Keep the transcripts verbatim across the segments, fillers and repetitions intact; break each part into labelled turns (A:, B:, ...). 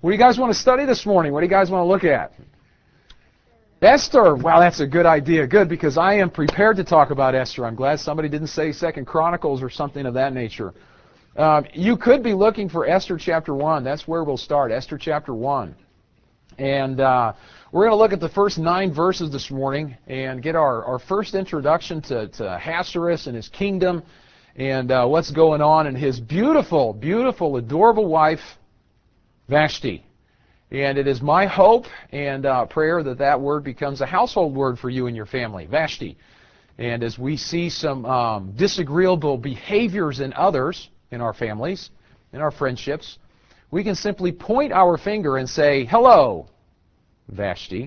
A: What do you guys want to study this morning? What do you guys want to look at? Esther. Wow, that's a good idea. Good, because I am prepared to talk about Esther. I'm glad somebody didn't say Second Chronicles or something of that nature. Um, you could be looking for Esther chapter one. That's where we'll start, Esther chapter one. And uh, we're going to look at the first nine verses this morning and get our, our first introduction to, to Ahasuerus and his kingdom and uh, what's going on and his beautiful, beautiful, adorable wife, Vashti. And it is my hope and uh, prayer that that word becomes a household word for you and your family, Vashti. And as we see some um, disagreeable behaviors in others, in our families, in our friendships, we can simply point our finger and say, hello, Vashti,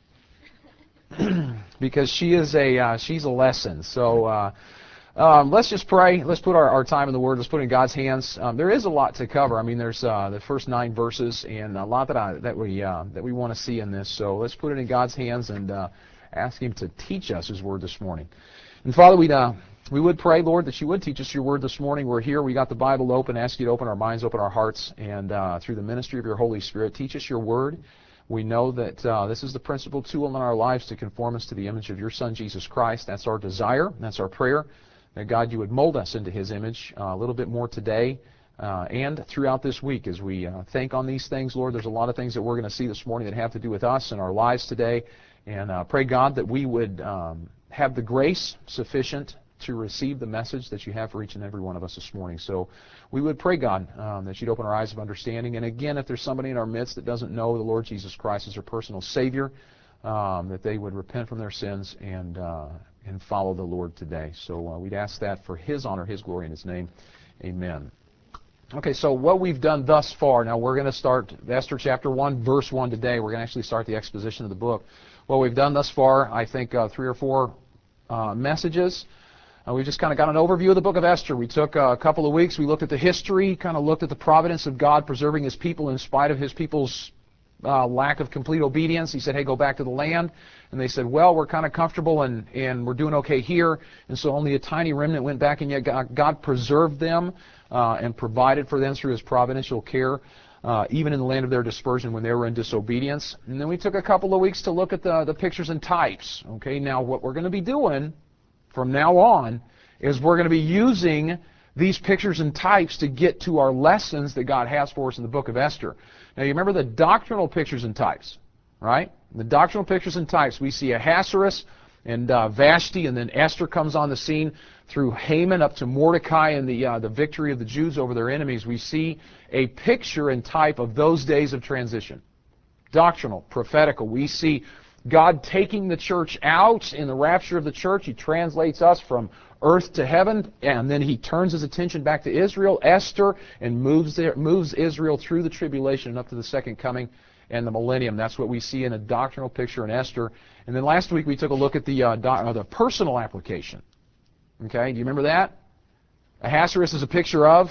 A: because she is a uh, she's a lesson. So uh, um, let's just pray. Let's put our, our time in the Word. Let's put it in God's hands. Um, there is a lot to cover. I mean, there's uh, the first nine verses and a lot that I, that we uh, that we want to see in this. So let's put it in God's hands and uh, ask Him to teach us His Word this morning. And Father, we uh, we would pray, Lord, that You would teach us Your Word this morning. We're here. We got the Bible open. Ask You to open our minds, open our hearts, and uh, through the ministry of Your Holy Spirit, teach us Your Word. We know that uh, this is the principal tool in our lives to conform us to the image of Your Son, Jesus Christ. That's our desire. That's our prayer. That, God, You would mold us into His image uh, a little bit more today uh, and throughout this week as we uh, think on these things, Lord. There's a lot of things that we're going to see this morning that have to do with us and our lives today. And uh, pray, God, that we would um, have the grace sufficient to receive the message that You have for each and every one of us this morning. So we would pray, God, um, that You'd open our eyes of understanding. And again, if there's somebody in our midst that doesn't know the Lord Jesus Christ as their personal Savior, um, that they would repent from their sins and uh, and follow the Lord today. So uh, we'd ask that for His honor, His glory, in His name. Amen. Okay, so what we've done thus far, now we're going to start Esther chapter one, verse one today. We're going to actually start the exposition of the book. What we've done thus far, I think uh, three or four uh, messages. Uh, we just kind of got an overview of the book of Esther. We took uh, a couple of weeks. We looked at the history, kind of looked at the providence of God preserving His people in spite of His people's uh, lack of complete obedience. He said, hey, go back to the land. And they said, well, we're kind of comfortable and, and we're doing okay here. And so only a tiny remnant went back, and yet God, God preserved them uh, and provided for them through His providential care, uh, even in the land of their dispersion when they were in disobedience. And then we took a couple of weeks to look at the, the pictures and types. Okay, now what we're going to be doing from now on is we're going to be using these pictures and types to get to our lessons that God has for us in the book of Esther. Now, you remember the doctrinal pictures and types, right? The doctrinal pictures and types. We see Ahasuerus and uh, Vashti, and then Esther comes on the scene through Haman up to Mordecai and the, uh, the victory of the Jews over their enemies. We see a picture and type of those days of transition. Doctrinal, prophetical. We see God taking the church out in the rapture of the church. He translates us from earth to heaven, and then He turns His attention back to Israel, Esther, and moves, there, moves Israel through the tribulation and up to the second coming and the millennium. That's what we see in a doctrinal picture in Esther. And then last week we took a look at the, uh, do, uh, the personal application. Okay, do you remember that? Ahasuerus is a picture of?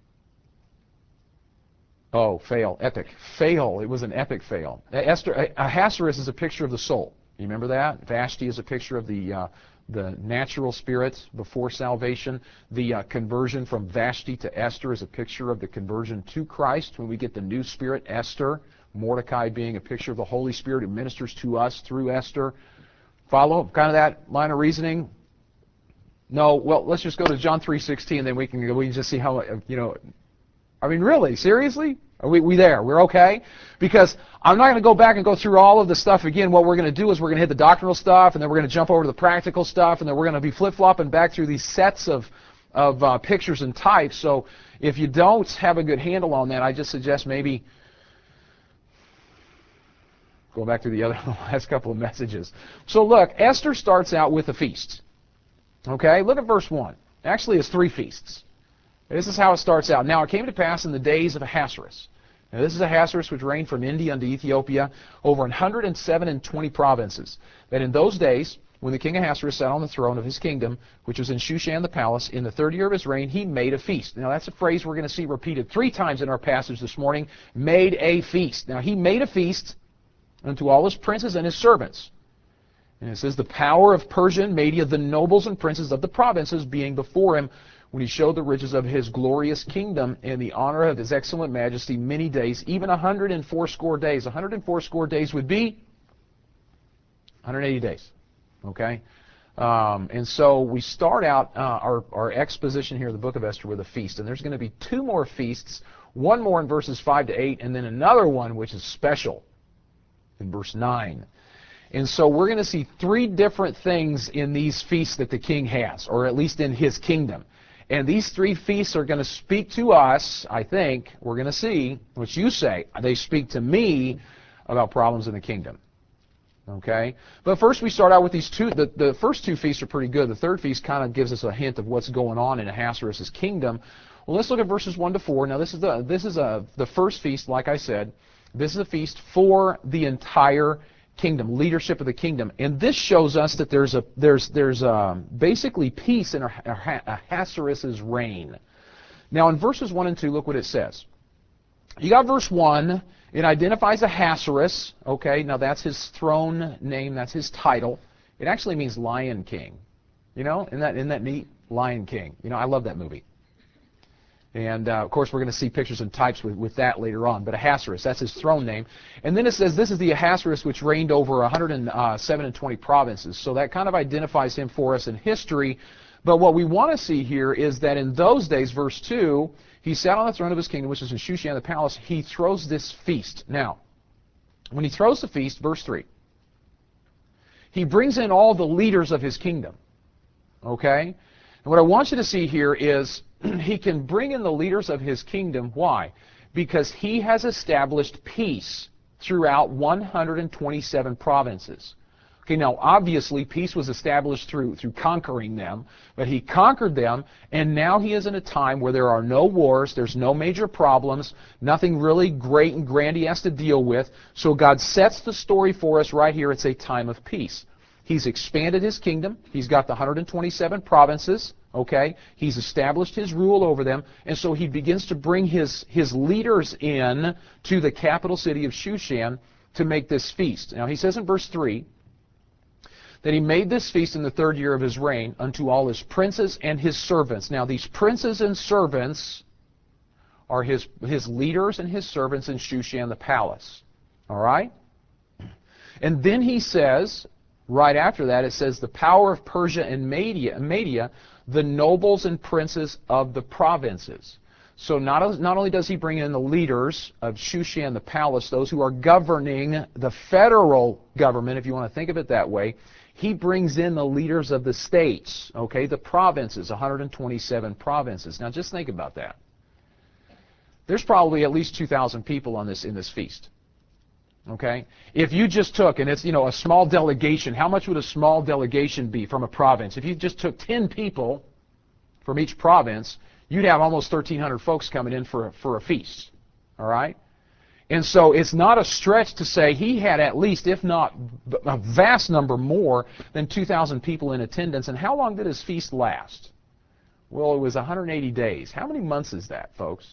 A: Oh, fail, epic. Fail, it was an epic fail. Esther, Ahasuerus is a picture of the soul. You remember that? Vashti is a picture of the uh, the natural spirit before salvation. The uh, conversion from Vashti to Esther is a picture of the conversion to Christ when we get the new spirit, Esther. Mordecai being a picture of the Holy Spirit who ministers to us through Esther. Follow kind of that line of reasoning? No, well, let's just go to John three sixteen, and then we can we can just see how, you know, I mean, really, seriously? Are we, we there? We're okay? Because I'm not going to go back and go through all of the stuff again. What we're going to do is we're going to hit the doctrinal stuff, and then we're going to jump over to the practical stuff, and then we're going to be flip-flopping back through these sets of, of uh, pictures and types. So if you don't have a good handle on that, I just suggest maybe going back through the other last couple of messages. So look, Esther starts out with a feast. Okay? Look at verse one. Actually, it's three feasts. This is how it starts out. Now it came to pass in the days of Ahasuerus. Now this is Ahasuerus which reigned from India unto Ethiopia over one hundred seven and twenty provinces. That in those days, when the king Ahasuerus sat on the throne of his kingdom, which was in Shushan the palace, in the third year of his reign, he made a feast. Now that's a phrase we're going to see repeated three times in our passage this morning. Made a feast. Now he made a feast unto all his princes and his servants. And it says, the power of Persia and Media, the nobles and princes of the provinces being before him, when he showed the riches of his glorious kingdom and the honor of his excellent majesty many days, even a hundred and fourscore days. A hundred and fourscore days would be one hundred eighty days. Okay? Um, and so we start out uh, our, our exposition here in the book of Esther with a feast. And there's going to be two more feasts, one more in verses five to eight, and then another one which is special in verse nine. And so we're going to see three different things in these feasts that the king has, or at least in his kingdom. And these three feasts are going to speak to us, I think, we're going to see, what you say, they speak to me about problems in the kingdom. Okay? But first we start out with these two. The, the first two feasts are pretty good. The third feast kind of gives us a hint of what's going on in Ahasuerus' kingdom. Well, let's look at verses one to four. Now this is the this is a the first feast, like I said. This is a feast for the entire kingdom, leadership of the kingdom. And this shows us that there's a there's there's a, basically peace in Ahasuerus' reign. Now in verses one and two, look what it says. You got verse one. It identifies Ahasuerus. Okay, now that's his throne name. That's his title. It actually means Lion King. You know, isn't that, isn't that neat? Lion King. You know, I love that movie. And, uh, of course, we're going to see pictures and types with, with that later on. But Ahasuerus, that's his throne name. And then it says this is the Ahasuerus which reigned over one hundred seven and twenty provinces. So that kind of identifies him for us in history. But what we want to see here is that in those days, verse two, he sat on the throne of his kingdom, which is in Shushan the palace. He throws this feast. Now, when he throws the feast, verse three, he brings in all the leaders of his kingdom. Okay? And what I want you to see here is he can bring in the leaders of his kingdom. Why? Because he has established peace throughout one hundred twenty-seven provinces. Okay, now obviously peace was established through through conquering them, but he conquered them, and now he is in a time where there are no wars, there's no major problems, nothing really great and grand he has to deal with. So God sets the story for us right here. It's a time of peace. He's expanded his kingdom. He's got the one hundred twenty-seven provinces. Okay, he's established his rule over them, and so he begins to bring his his leaders in to the capital city of Shushan to make this feast. Now he says in verse three that he made this feast in the third year of his reign unto all his princes and his servants. Now these princes and servants are his his leaders and his servants in Shushan the palace. All right? And then he says, right after that, it says the power of Persia and Media, Media the nobles and princes of the provinces. So not, not only does he bring in the leaders of Shushan the palace, those who are governing the federal government, if you want to think of it that way, he brings in the leaders of the states, okay, the provinces, one hundred twenty-seven provinces. Now just think about that. There's probably at least two thousand people on this in this feast. Okay? If you just took, and it's, you know, a small delegation, how much would a small delegation be from a province? If you just took ten people from each province, you'd have almost thirteen hundred folks coming in for a, for a feast. All right? And so it's not a stretch to say he had at least, if not a vast number more than two thousand people in attendance. And how long did his feast last? Well, it was one hundred eighty days. How many months is that, folks?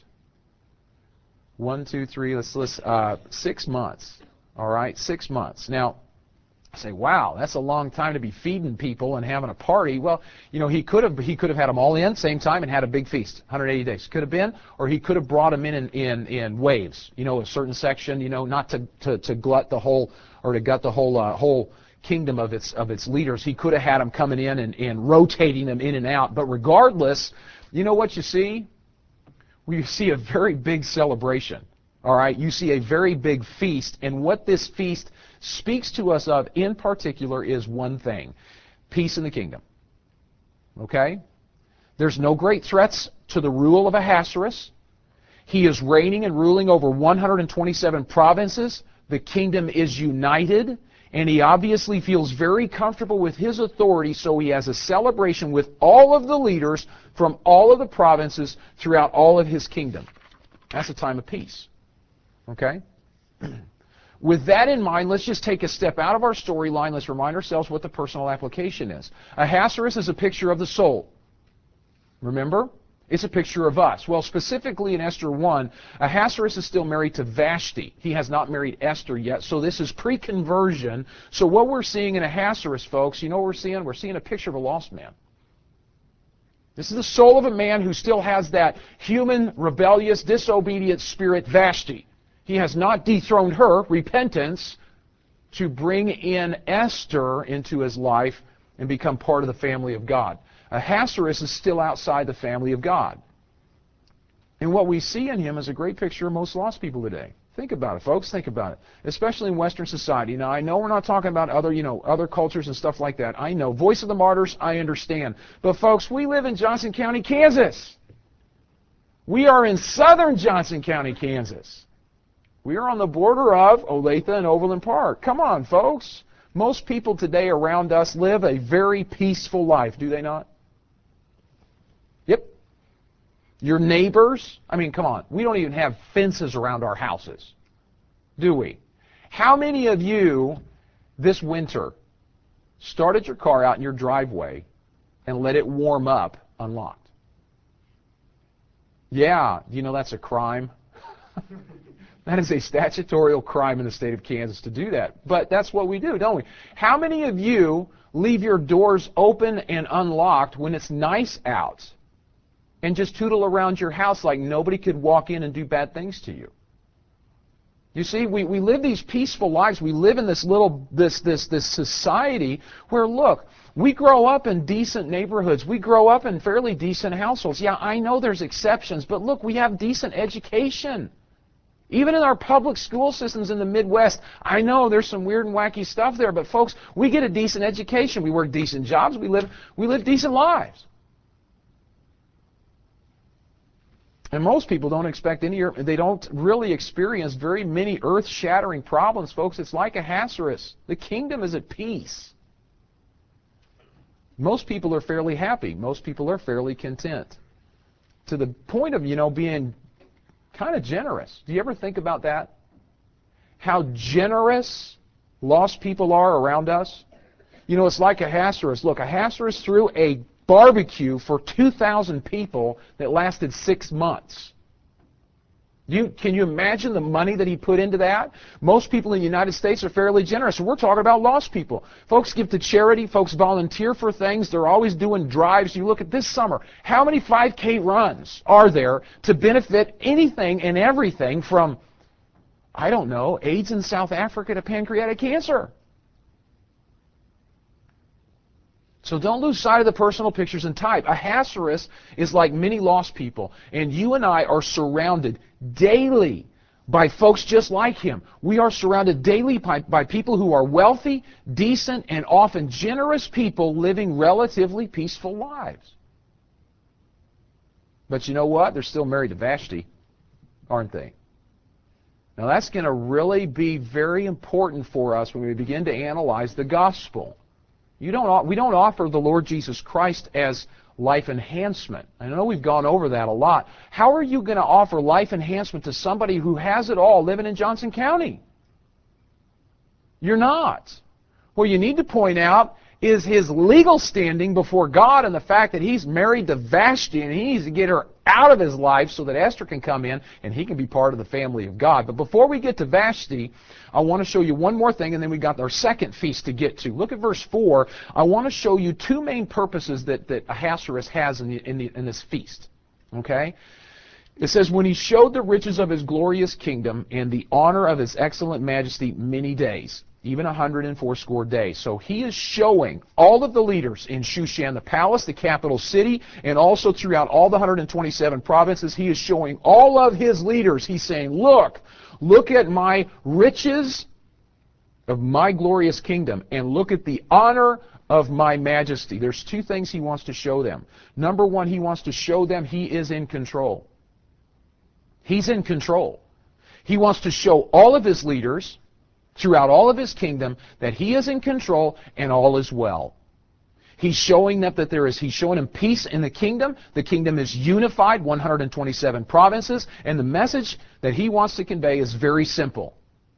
A: One, two, three, let's, let's, uh, six months. All right, six months. Now, I say, wow, that's a long time to be feeding people and having a party. Well, you know, he could have he could have had them all in same time and had a big feast, one hundred eighty days. Could have been, or he could have brought them in in, in in waves. You know, a certain section. You know, not to to, to glut the whole or to gut the whole uh, whole kingdom of its of its leaders. He could have had them coming in and, and rotating them in and out. But regardless, you know what you see? We see a very big celebration. All right, you see a very big feast, and what this feast speaks to us of in particular is one thing: peace in the kingdom. Okay? There's no great threats to the rule of Ahasuerus. He is reigning and ruling over one hundred twenty-seven provinces. The kingdom is united, and he obviously feels very comfortable with his authority, so he has a celebration with all of the leaders from all of the provinces throughout all of his kingdom. That's a time of peace. Okay? With that in mind, let's just take a step out of our storyline. Let's remind ourselves what the personal application is. Ahasuerus is a picture of the soul. Remember? It's a picture of us. Well, specifically in Esther one, Ahasuerus is still married to Vashti. He has not married Esther yet, so this is pre-conversion. So what we're seeing in Ahasuerus, folks, you know what we're seeing? We're seeing a picture of a lost man. This is the soul of a man who still has that human, rebellious, disobedient spirit, Vashti. He has not dethroned her, repentance, to bring in Esther into his life and become part of the family of God. Ahasuerus is still outside the family of God. And what we see in him is a great picture of most lost people today. Think about it, folks. Think about it. Especially in Western society. Now, I know we're not talking about other, you know, other cultures and stuff like that. I know. Voice of the Martyrs, I understand. But, folks, we live in Johnson County, Kansas. We are in southern Johnson County, Kansas. We are on the border of Olathe and Overland Park. Come on, folks. Most people today around us live a very peaceful life, do they not? Yep. Your neighbors, I mean, come on. We don't even have fences around our houses, do we? How many of you this winter started your car out in your driveway and let it warm up unlocked? Yeah, you know that's a crime. That is a statutory crime in the state of Kansas to do that. But that's what we do, don't we? How many of you leave your doors open and unlocked when it's nice out and just tootle around your house like nobody could walk in and do bad things to you? You see, we, we live these peaceful lives. We live in this little, this, this, this society where, look, we grow up in decent neighborhoods. We grow up in fairly decent households. Yeah, I know there's exceptions, but look, we have decent education. Even in our public school systems in the Midwest, I know there's some weird and wacky stuff there, but folks, we get a decent education. We work decent jobs. We live, we live decent lives. And most people don't expect any, they don't really experience very many earth-shattering problems, folks. It's like Ahasuerus. The kingdom is at peace. Most people are fairly happy. Most people are fairly content. To the point of, you know, being kind of generous. Do you ever think about that? How generous lost people are around us? You know, it's like Ahasuerus. Look, Ahasuerus threw a barbecue for two thousand people that lasted six months. You, can you imagine the money that he put into that? Most people in the United States are fairly generous. And we're talking about lost people. Folks give to charity. Folks volunteer for things. They're always doing drives. You look at this summer. How many five K runs are there to benefit anything and everything from, I don't know, AIDS in South Africa to pancreatic cancer? So don't lose sight of the personal pictures and type. Ahasuerus is like many lost people, and you and I are surrounded daily by folks just like him. We are surrounded daily by, by people who are wealthy, decent, and often generous people living relatively peaceful lives. But you know what? They're still married to Vashti, aren't they? Now that's going to really be very important for us when we begin to analyze the gospel. You don't, we don't offer the Lord Jesus Christ as life enhancement. I know we've gone over that a lot. How are you going to offer life enhancement to somebody who has it all living in Johnson County? You're not. What you need to point out is his legal standing before God and the fact that he's married to Vashti and he needs to get her out of his life so that Esther can come in and he can be part of the family of God. But before we get to Vashti, I want to show you one more thing, and then we got our second feast to get to. Look at verse four. I want to show you two main purposes that, that Ahasuerus has in, the, in, the, in this feast. Okay? It says, when he showed the riches of his glorious kingdom and the honor of his excellent majesty many days, even a hundred and fourscore days. So he is showing all of the leaders in Shushan, the palace, the capital city, and also throughout all the one hundred twenty-seven provinces, he is showing all of his leaders. He's saying, look, look at my riches of my glorious kingdom, and look at the honor of my majesty. There's two things he wants to show them. Number one, he wants to show them he is in control. He's in control. He wants to show all of his leaders throughout all of his kingdom that he is in control and all is well. He's showing them that there is, he's showing them peace in the kingdom. The kingdom is unified, one hundred twenty-seven provinces, and the message that he wants to convey is very simple.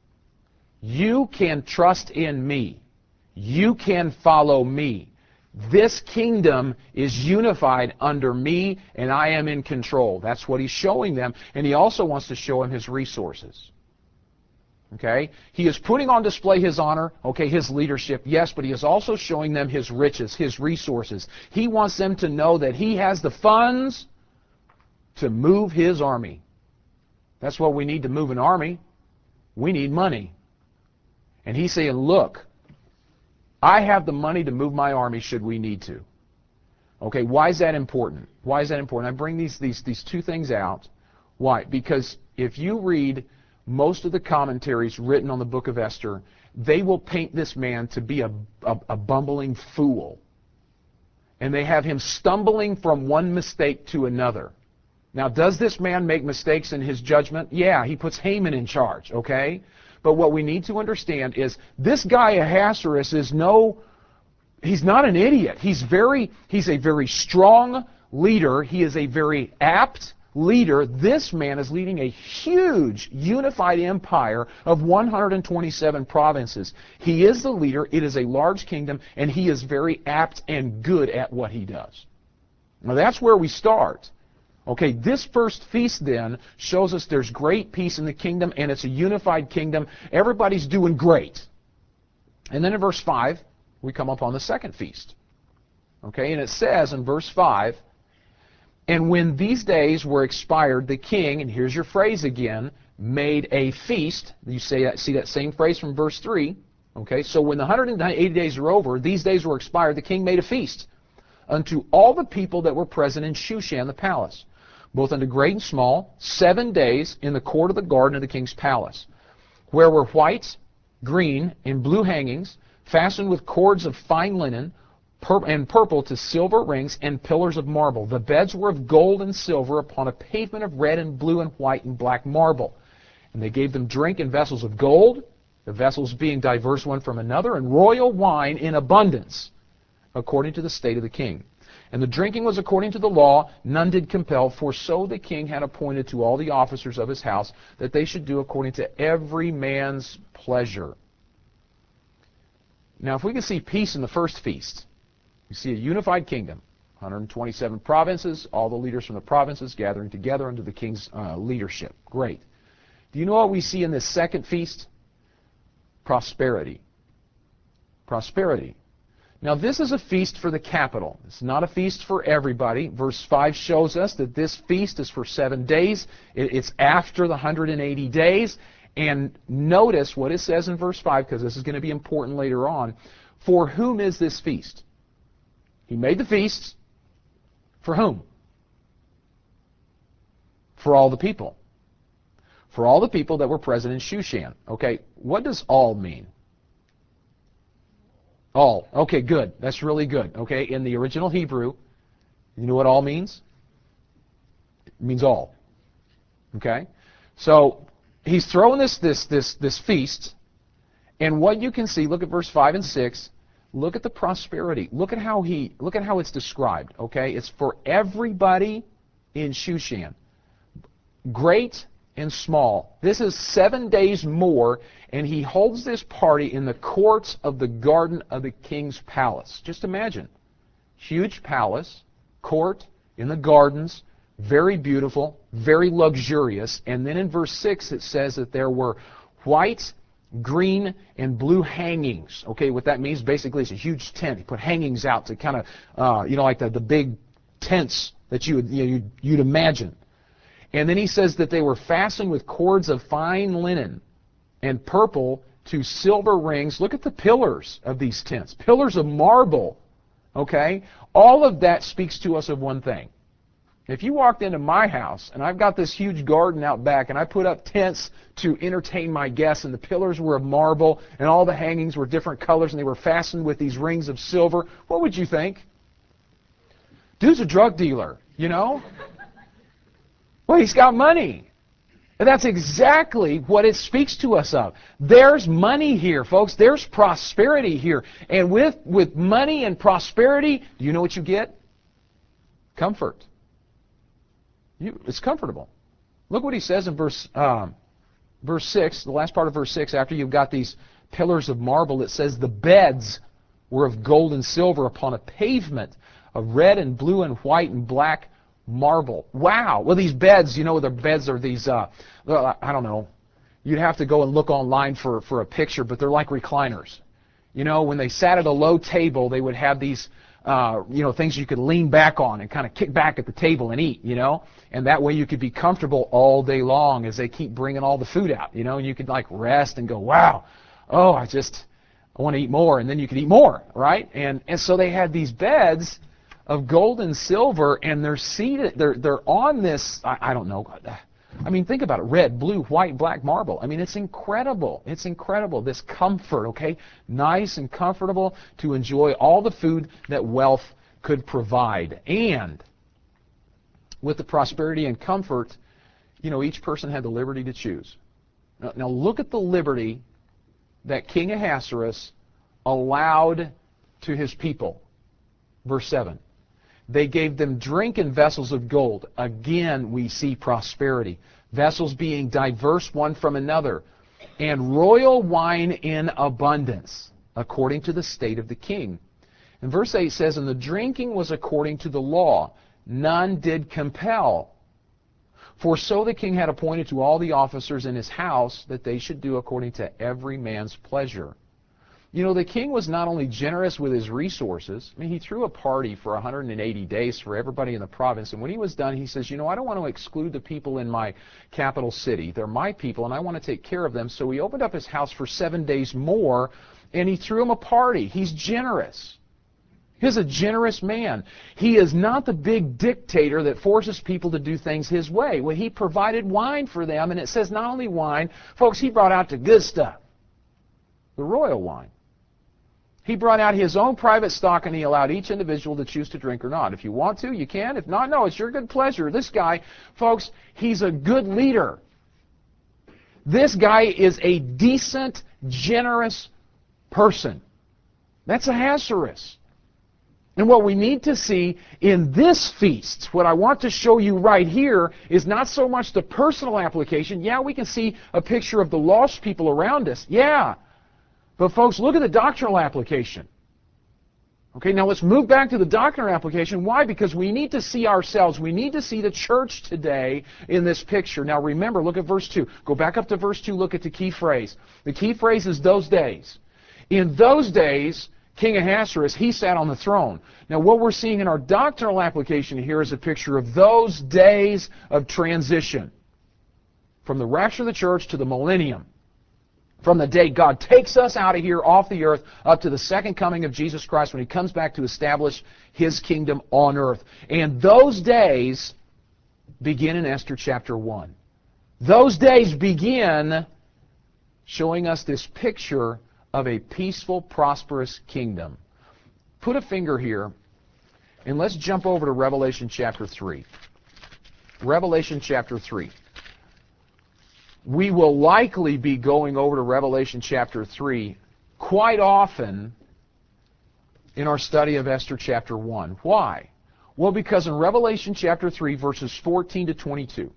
A: You can trust in me. You can follow me. This kingdom is unified under me, and I am in control. That's what he's showing them, and he also wants to show them his resources. Okay? He is putting on display his honor, okay, his leadership, yes, but he is also showing them his riches, his resources. He wants them to know that he has the funds to move his army. That's what we need to move an army. We need money. And he's saying, look, I have the money to move my army should we need to. Okay, why is that important? Why is that important? I bring these, these, these two things out. Why? Because if you read most of the commentaries written on the book of Esther, they will paint this man to be a, a, a bumbling fool. And they have him stumbling from one mistake to another. Now, does this man make mistakes in his judgment? Yeah, he puts Haman in charge, okay? But what we need to understand is this guy Ahasuerus is no, he's not an idiot. He's very, he's a very strong leader. He is a very apt leader. This man is leading a huge unified empire of one hundred twenty-seven provinces. He is the leader. It is a large kingdom, and he is very apt and good at what he does. Now that's where we start. Okay, this first feast then shows us there's great peace in the kingdom, and it's a unified kingdom. Everybody's doing great. And then in verse five, we come upon the second feast. Okay, and it says in verse five, and when these days were expired, the king, and here's your phrase again, made a feast. You say that, see that same phrase from verse three. Okay, so when the one hundred eighty days are over, these days were expired, the king made a feast unto all the people that were present in Shushan the palace, both unto great and small, seven days in the court of the garden of the king's palace, where were white, green, and blue hangings, fastened with cords of fine linen, and purple to silver rings and pillars of marble. The beds were of gold and silver upon a pavement of red and blue and white and black marble. And they gave them drink in vessels of gold, the vessels being diverse one from another, and royal wine in abundance, according to the state of the king. And the drinking was according to the law, none did compel, for so the king had appointed to all the officers of his house that they should do according to every man's pleasure. Now, if we can see peace in the first feast, you see a unified kingdom, one hundred twenty-seven provinces, all the leaders from the provinces gathering together under the king's uh, leadership. Great. Do you know what we see in this second feast? Prosperity. Prosperity. Now, this is a feast for the capital. It's not a feast for everybody. Verse five shows us that this feast is for seven days. It's after the one hundred eighty days. And notice what it says in verse five, because this is going to be important later on. For whom is this feast? He made the feast for whom? For all the people. For all the people that were present in Shushan. Okay, what does all mean? All. Okay, good. That's really good. Okay, in the original Hebrew, you know what all means? It means all. Okay? So, he's throwing this, this, this, this feast, and what you can see, look at verse five and six, look at the prosperity. Look at how he, look at how it's described. Okay, it's for everybody in Shushan, great and small. This is seven days more, and he holds this party in the courts of the garden of the king's palace. Just imagine, huge palace, court in the gardens, very beautiful, very luxurious. And then in verse six it says that there were white, green, and blue hangings. Okay, what that means basically is a huge tent. He put hangings out to kind of, uh, you know, like the, the big tents that you would, you know, you'd, you'd imagine. And then he says that they were fastened with cords of fine linen and purple to silver rings. Look at the pillars of these tents. Pillars of marble. Okay? All of that speaks to us of one thing. If you walked into my house and I've got this huge garden out back and I put up tents to entertain my guests and the pillars were of marble and all the hangings were different colors and they were fastened with these rings of silver, what would you think? Dude's a drug dealer, you know? Well, he's got money. And that's exactly what it speaks to us of. There's money here, folks. There's prosperity here. And with, with money and prosperity, do you know what you get? Comfort. You, it's comfortable. Look what he says in verse, um, verse six, the last part of verse six, after you've got these pillars of marble, it says the beds were of gold and silver upon a pavement of red and blue and white and black marble. Wow. Well, these beds, you know, the beds are these, uh, I don't know, you'd have to go and look online for, for a picture, but they're like recliners. You know, when they sat at a low table, they would have these, uh, you know, things you could lean back on and kind of kick back at the table and eat, you know, and that way you could be comfortable all day long as they keep bringing all the food out, you know, and you could like rest and go, wow, oh, I just, I want to eat more, and then you could eat more, right? And and so they had these beds of gold and silver, and they're seated, they're they're on this, I, I don't know, I mean, think about it, red, blue, white, black marble. I mean, it's incredible. It's incredible, this comfort, okay? Nice and comfortable to enjoy all the food that wealth could provide. And with the prosperity and comfort, you know, each person had the liberty to choose. Now, now look at the liberty that King Ahasuerus allowed to his people. Verse seven. They gave them drink in vessels of gold. Again, we see prosperity. Vessels being diverse one from another. And royal wine in abundance, according to the state of the king. And verse eight says, and the drinking was according to the law. None did compel. For so the king had appointed to all the officers in his house that they should do according to every man's pleasure. You know, the king was not only generous with his resources. I mean, he threw a party for one hundred eighty days for everybody in the province. And when he was done, he says, you know, I don't want to exclude the people in my capital city. They're my people, and I want to take care of them. So he opened up his house for seven days more, and he threw them a party. He's generous. He's a generous man. He is not the big dictator that forces people to do things his way. Well, he provided wine for them, and it says not only wine, folks, he brought out the good stuff, the royal wine. He brought out his own private stock, and he allowed each individual to choose to drink or not. If you want to, you can. If not, no, it's your good pleasure. This guy, folks, he's a good leader. This guy is a decent, generous person. That's Ahasuerus. And what we need to see in this feast, what I want to show you right here, is not so much the personal application. Yeah, we can see a picture of the lost people around us. Yeah. But folks, look at the doctrinal application. Okay, now let's move back to the doctrinal application. Why? Because we need to see ourselves. We need to see the church today in this picture. Now remember, look at verse two. Go back up to verse two, look at the key phrase. The key phrase is those days. In those days, King Ahasuerus, he sat on the throne. Now what we're seeing in our doctrinal application here is a picture of those days of transition. From the rapture of the church to the millennium. From the day God takes us out of here off the earth up to the second coming of Jesus Christ when he comes back to establish his kingdom on earth. And those days begin in Esther chapter one. Those days begin showing us this picture of a peaceful, prosperous kingdom. Put a finger here and let's jump over to Revelation chapter three. Revelation chapter three. We will likely be going over to Revelation chapter three quite often in our study of Esther chapter one. Why? Well, because in Revelation chapter three, verses fourteen to twenty-two,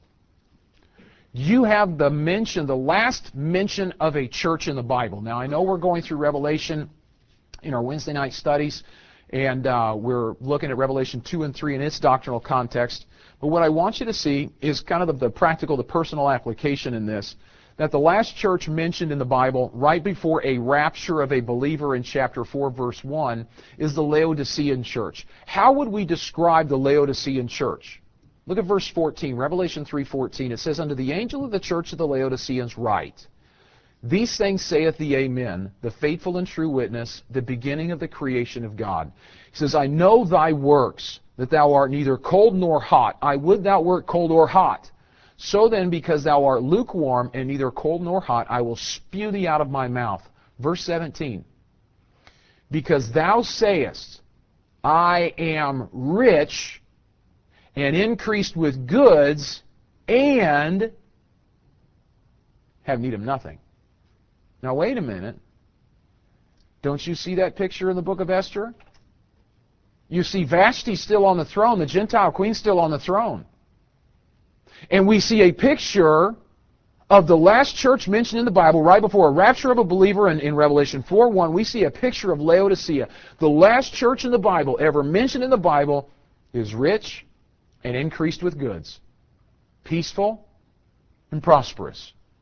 A: you have the mention, the last mention of a church in the Bible. Now, I know we're going through Revelation in our Wednesday night studies, and uh, we're looking at Revelation two and three in its doctrinal context. But what I want you to see is kind of the, the practical, the personal application in this, that the last church mentioned in the Bible right before a rapture of a believer in chapter four, verse one, is the Laodicean church. How would we describe the Laodicean church? Look at verse fourteen, Revelation three fourteen. It says, unto the angel of the church of the Laodiceans write, these things saith the Amen, the faithful and true witness, the beginning of the creation of God. He says, I know thy works, that thou art neither cold nor hot. I would thou wert cold or hot. So then, because thou art lukewarm and neither cold nor hot, I will spew thee out of my mouth. Verse seventeen. Because thou sayest, I am rich and increased with goods and have need of nothing. Now wait a minute. Don't you see that picture in the book of Esther? You see Vashti still on the throne, the Gentile queen still on the throne. And we see a picture of the last church mentioned in the Bible right before a rapture of a believer in, in Revelation four one. We see a picture of Laodicea. The last church in the Bible ever mentioned in the Bible is rich and increased with goods, peaceful and prosperous,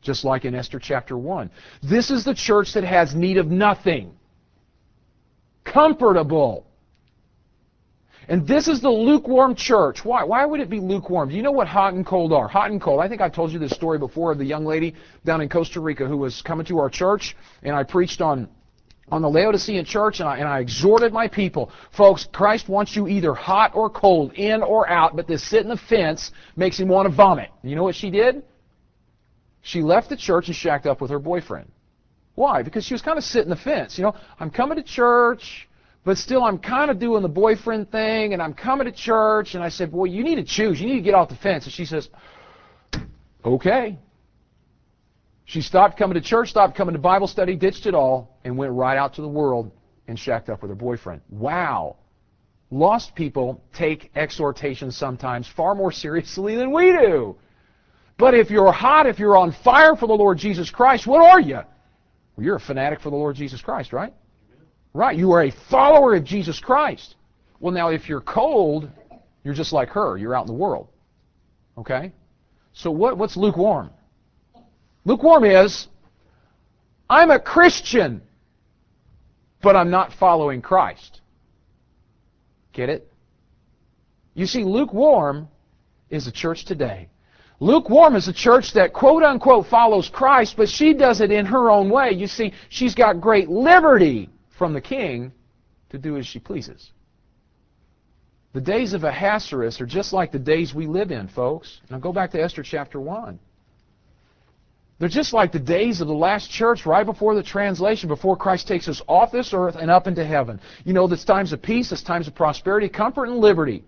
A: just like in Esther chapter one. This is the church that has need of nothing. Comfortable. And this is the lukewarm church. Why? Why would it be lukewarm? Do you know what hot and cold are? Hot and cold. I think I've told you this story before of the young lady down in Costa Rica who was coming to our church, and I preached on, on the Laodicean church, and I, and I exhorted my people. Folks, Christ wants you either hot or cold, in or out, but this sitting the fence makes him want to vomit. You know what she did? She left the church and shacked up with her boyfriend. Why? Because she was kind of sitting the fence. You know, I'm coming to church, but still, I'm kind of doing the boyfriend thing, and I'm coming to church, and I said, boy, you need to choose. You need to get off the fence. And she says, okay. She stopped coming to church, stopped coming to Bible study, ditched it all, and went right out to the world and shacked up with her boyfriend. Wow. Lost people take exhortation sometimes far more seriously than we do. But if you're hot, if you're on fire for the Lord Jesus Christ, what are you? Well, you're a fanatic for the Lord Jesus Christ, right? Right, you are a follower of Jesus Christ. Well, now, if you're cold, you're just like her. You're out in the world. Okay? So what, what's lukewarm? Lukewarm is, I'm a Christian, but I'm not following Christ. Get it? You see, lukewarm is the church today. Lukewarm is a church that quote-unquote follows Christ, but she does it in her own way. You see, she's got great liberty from the king to do as she pleases. The days of Ahasuerus are just like the days we live in, folks. Now go back to Esther chapter one. They're just like the days of the last church right before the translation, before Christ takes us off this earth and up into heaven. You know, there's times of peace, there's times of prosperity, comfort, and liberty.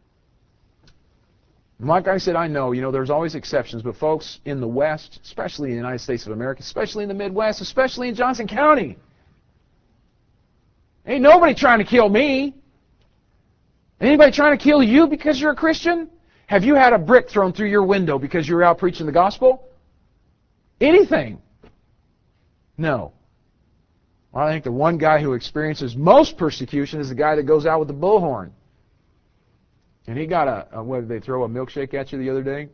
A: Like I said, I know, you know, there's always exceptions, but folks, in the West, especially in the United States of America, especially in the Midwest, especially in Johnson County, ain't nobody trying to kill me. Anybody trying to kill you because you're a Christian? Have you had a brick thrown through your window because you're out preaching the gospel? Anything? No. Well, I think the one guy who experiences most persecution is the guy that goes out with the bullhorn. And he got a, a what did they throw a milkshake at you the other day?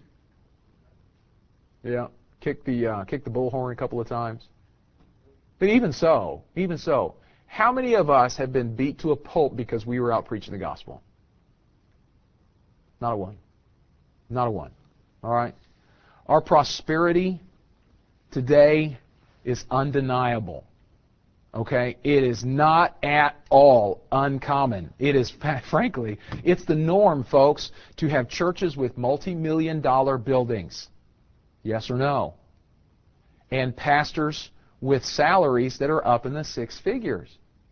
A: Yeah, kicked the uh, kicked the bullhorn a couple of times. But even so, even so, how many of us have been beat to a pulp because we were out preaching the gospel? Not a one. Not a one. All right? Our prosperity today is undeniable. Okay? It is not at all uncommon. It is, frankly, it's the norm, folks, to have churches with multi-million dollar buildings. Yes or no? And pastors with salaries that are up in the six figures.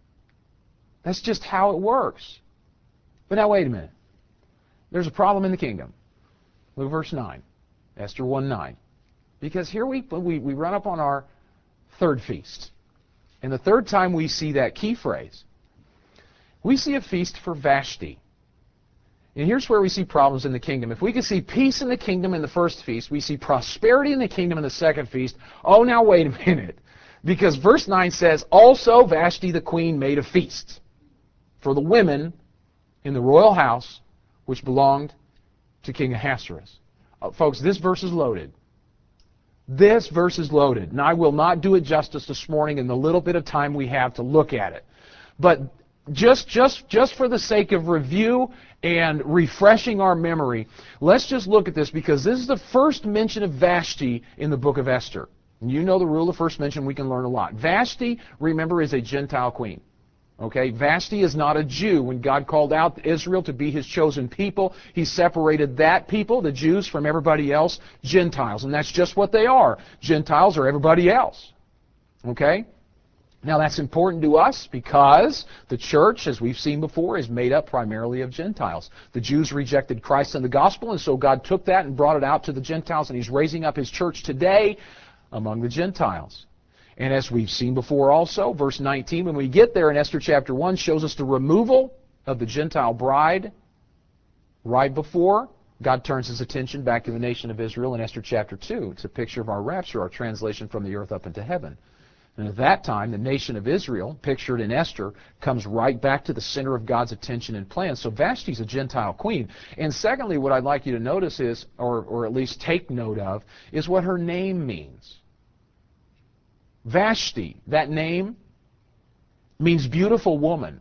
A: That's just how it works. But now wait a minute. There's a problem in the kingdom. Look at verse nine. Esther one nine. Because here we, we, we run up on our third feast. And the third time we see that key phrase. We see a feast for Vashti. And here's where we see problems in the kingdom. If we can see peace in the kingdom in the first feast, we see prosperity in the kingdom in the second feast. Oh, now wait a minute. Because verse nine says, also Vashti the queen made a feast for the women in the royal house which belonged to King Ahasuerus. Uh, folks, this verse is loaded. This verse is loaded, and I will not do it justice this morning in the little bit of time we have to look at it. But just, just, just for the sake of review and refreshing our memory, let's just look at this because this is the first mention of Vashti in the book of Esther. And you know the rule of first mention, we can learn a lot. Vashti, remember, is a Gentile queen. Okay, Vashti is not a Jew. When God called out Israel to be His chosen people, He separated that people, the Jews, from everybody else, Gentiles. And that's just what they are. Gentiles are everybody else. Okay? Now that's important to us because the church, as we've seen before, is made up primarily of Gentiles. The Jews rejected Christ and the gospel, and so God took that and brought it out to the Gentiles, and He's raising up His church today among the Gentiles. And as we've seen before also, verse nineteen, when we get there in Esther chapter one, shows us the removal of the Gentile bride. Right before, God turns His attention back to the nation of Israel in Esther chapter two. It's a picture of our rapture, our translation from the earth up into heaven. And at that time, the nation of Israel, pictured in Esther, comes right back to the center of God's attention and plan. So Vashti's a Gentile queen. And secondly, what I'd like you to notice is, or, or at least take note of, is what her name means. Vashti, that name, means beautiful woman.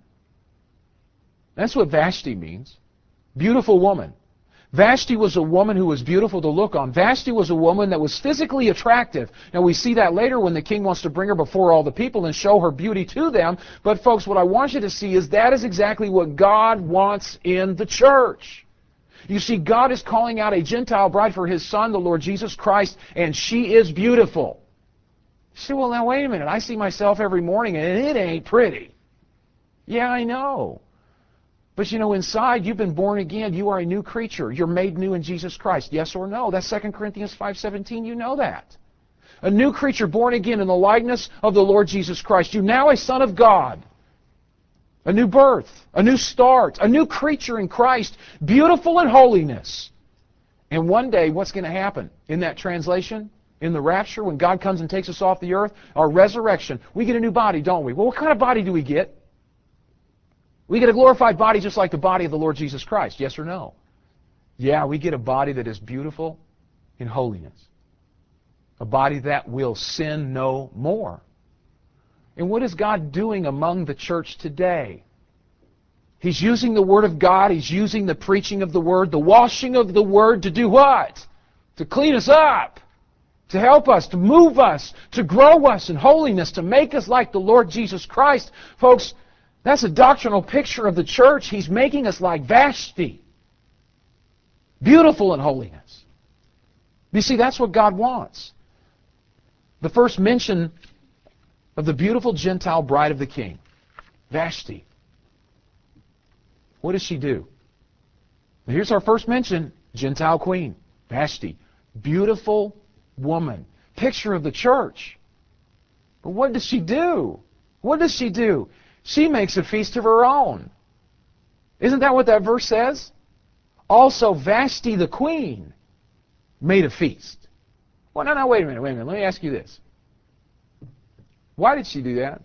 A: That's what Vashti means. Beautiful woman. Vashti was a woman who was beautiful to look on. Vashti was a woman that was physically attractive. Now we see that later when the king wants to bring her before all the people and show her beauty to them. But folks, what I want you to see is that is exactly what God wants in the church. You see, God is calling out a Gentile bride for His Son, the Lord Jesus Christ, and she is beautiful. You say, well, now wait a minute. I see myself every morning and it ain't pretty. Yeah, I know. But you know, inside, you've been born again. You are a new creature. You're made new in Jesus Christ. Yes or no? That's Second Corinthians five seventeen. You know that. A new creature born again in the likeness of the Lord Jesus Christ. You're now a son of God. A new birth. A new start. A new creature in Christ. Beautiful in holiness. And one day, what's going to happen in that translation? In the rapture, when God comes and takes us off the earth, our resurrection, we get a new body, don't we? Well, what kind of body do we get? We get a glorified body just like the body of the Lord Jesus Christ, yes or no? Yeah, we get a body that is beautiful in holiness. A body that will sin no more. And what is God doing among the church today? He's using the Word of God. He's using the preaching of the Word, the washing of the Word to do what? To clean us up. To help us, to move us, to grow us in holiness, to make us like the Lord Jesus Christ. Folks, that's a doctrinal picture of the church. He's making us like Vashti. Beautiful in holiness. You see, that's what God wants. The first mention of the beautiful Gentile bride of the king, Vashti. What does she do? Here's our first mention, Gentile queen, Vashti. Beautiful woman. Picture of the church. But what does she do? What does she do? She makes a feast of her own. Isn't that what that verse says? Also, Vashti the queen made a feast. Well, no, no, wait a minute, wait a minute. Let me ask you this. Why did she do that?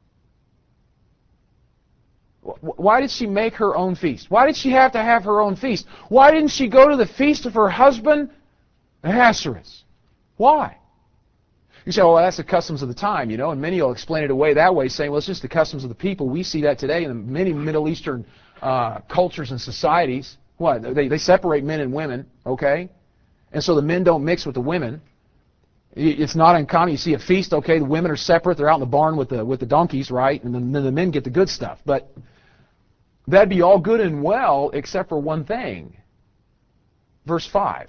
A: Why did she make her own feast? Why did she have to have her own feast? Why didn't she go to the feast of her husband, Ahasuerus? Why? You say, oh, well, that's the customs of the time, you know, and many will explain it away that way, saying, well, it's just the customs of the people. We see that today in many Middle Eastern uh, cultures and societies. What? They, they separate men and women, okay? And so the men don't mix with the women. It's not uncommon. You see a feast, okay, the women are separate. They're out in the barn with the, with the donkeys, right? And then the men get the good stuff. But that'd be all good and well except for one thing. Verse five.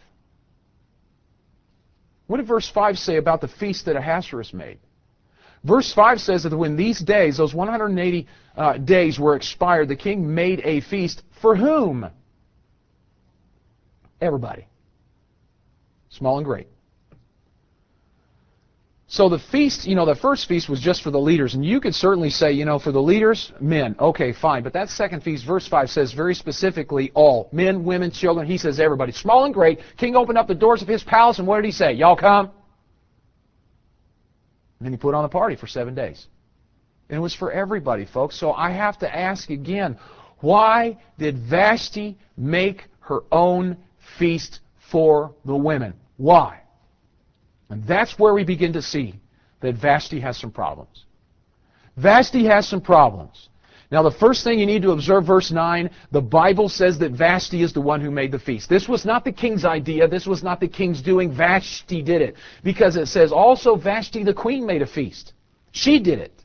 A: What did verse five say about the feast that Ahasuerus made? Verse five says that when these days, those one hundred eighty uh, days were expired, the king made a feast for whom? Everybody. Small and great. So the feast, you know, the first feast was just for the leaders. And you could certainly say, you know, for the leaders, men. Okay, fine. But that second feast, verse five, says very specifically all. Men, women, children. He says everybody. Small and great. King opened up the doors of his palace, and what did he say? Y'all come? And then he put on a party for seven days. And it was for everybody, folks. So I have to ask again, why did Vashti make her own feast for the women? Why? And that's where we begin to see that Vashti has some problems. Vashti has some problems. Now, the first thing you need to observe, verse nine, the Bible says that Vashti is the one who made the feast. This was not the king's idea. This was not the king's doing. Vashti did it. Because it says also Vashti the queen made a feast. She did it.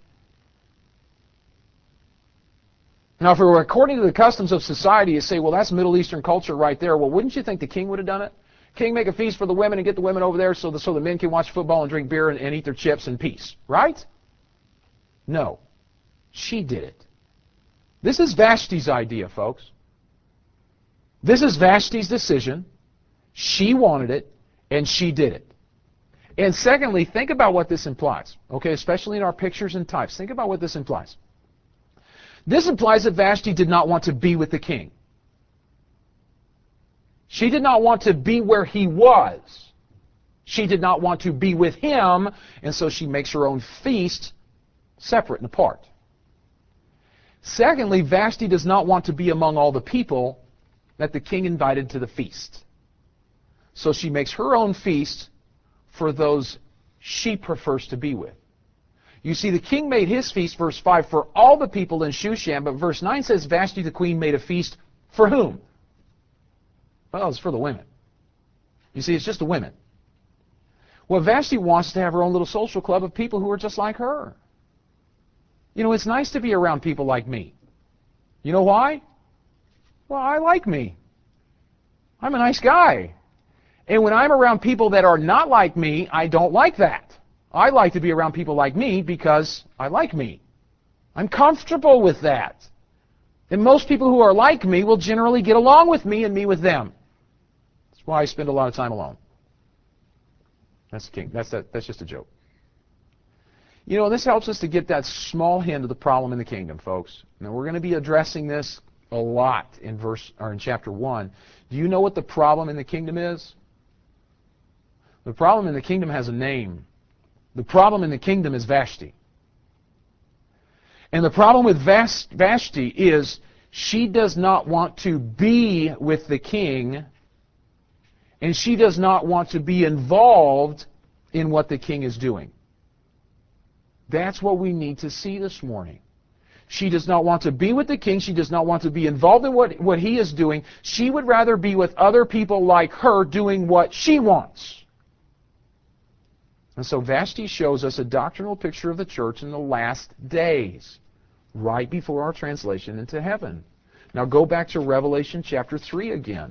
A: Now, if it were according to the customs of society, you say, well, that's Middle Eastern culture right there. Well, wouldn't you think the king would have done it? King make a feast for the women and get the women over there so the, so the men can watch football and drink beer and, and eat their chips in peace. Right? No. She did it. This is Vashti's idea, folks. This is Vashti's decision. She wanted it, and she did it. And secondly, think about what this implies. Okay, especially in our pictures and types. Think about what this implies. This implies that Vashti did not want to be with the king. She did not want to be where he was. She did not want to be with him, and so she makes her own feast separate and apart. Secondly, Vashti does not want to be among all the people that the king invited to the feast. So she makes her own feast for those she prefers to be with. You see, the king made his feast, verse five, for all the people in Shushan, but verse nine says Vashti the queen made a feast for whom? Well, it's for the women. You see, it's just the women. Well, Vashti wants to have her own little social club of people who are just like her. You know, it's nice to be around people like me. You know why? Well, I like me. I'm a nice guy. And when I'm around people that are not like me, I don't like that. I like to be around people like me because I like me. I'm comfortable with that. And most people who are like me will generally get along with me and me with them. That's why I spend a lot of time alone. That's the king. That's that. That's just a joke. You know, this helps us to get that small hint of the problem in the kingdom, folks. Now we're going to be addressing this a lot in verse or in chapter one. Do you know what the problem in the kingdom is? The problem in the kingdom has a name. The problem in the kingdom is Vashti. And the problem with Vashti is she does not want to be with the king, and she does not want to be involved in what the king is doing. That's what we need to see this morning. She does not want to be with the king. She does not want to be involved in what, what he is doing. She would rather be with other people like her doing what she wants. And so Vashti shows us a doctrinal picture of the church in the last days, right before our translation into heaven. Now go back to Revelation chapter three again.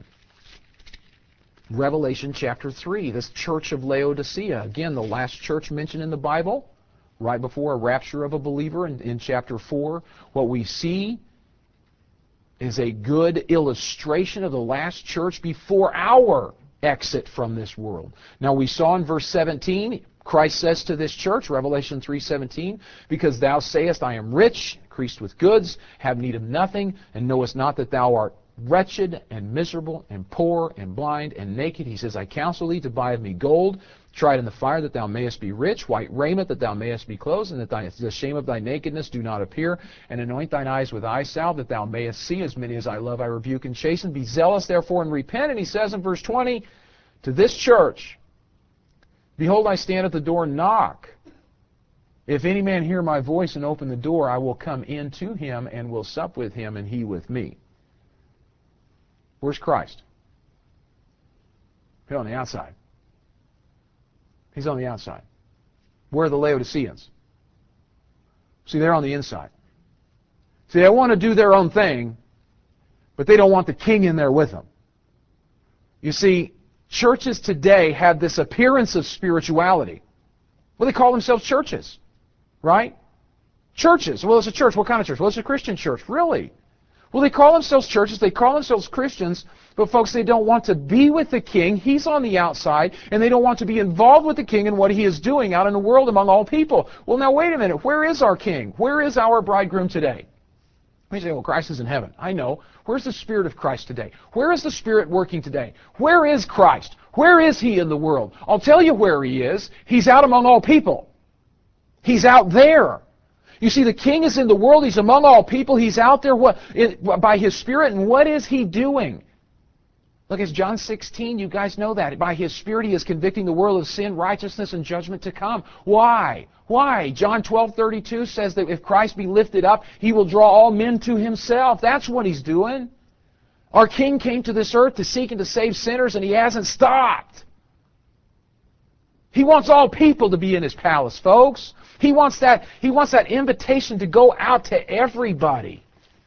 A: Revelation chapter three, this church of Laodicea. Again, the last church mentioned in the Bible, right before a rapture of a believer in, in chapter four. What we see is a good illustration of the last church before our exit from this world. Now we saw in verse seventeen, Christ says to this church, Revelation three seventeen, because thou sayest, I am rich, increased with goods, have need of nothing, and knowest not that thou art wretched and miserable and poor and blind and naked. He says, I counsel thee to buy of me gold, tried in the fire, that thou mayest be rich, white raiment, that thou mayest be clothed, and that thy, the shame of thy nakedness do not appear, and anoint thine eyes with eye salve, that thou mayest see. As many as I love I rebuke and chasten. Be zealous therefore and repent. And he says in verse twenty, to this church, behold, I stand at the door and knock. If any man hear my voice and open the door, I will come in to him and will sup with him and he with me. Where's Christ? He's on the outside. He's on the outside. Where are the Laodiceans? See, they're on the inside. See, they want to do their own thing, but they don't want the king in there with them. You see, churches today have this appearance of spirituality. Well, they call themselves churches, right? Churches. Well, it's a church. What kind of church? Well, it's a Christian church. Really? Well, they call themselves churches. They call themselves Christians. But, folks, they don't want to be with the king. He's on the outside. And they don't want to be involved with the king and what he is doing out in the world among all people. Well, now, wait a minute. Where is our king? Where is our bridegroom today? You say, well, Christ is in heaven. I know. Where's the Spirit of Christ today? Where is the Spirit working today? Where is Christ? Where is he in the world? I'll tell you where he is. He's out among all people. He's out there. You see, the king is in the world. He's among all people. He's out there what, it, by his Spirit. And what is he doing? Look, it's John sixteen. You guys know that. By his Spirit, he is convicting the world of sin, righteousness, and judgment to come. Why? Why? John twelve thirty-two says that if Christ be lifted up, he will draw all men to himself. That's what he's doing. Our king came to this earth to seek and to save sinners, and he hasn't stopped. He wants all people to be in his palace, folks. He wants that, he wants that invitation to go out to everybody.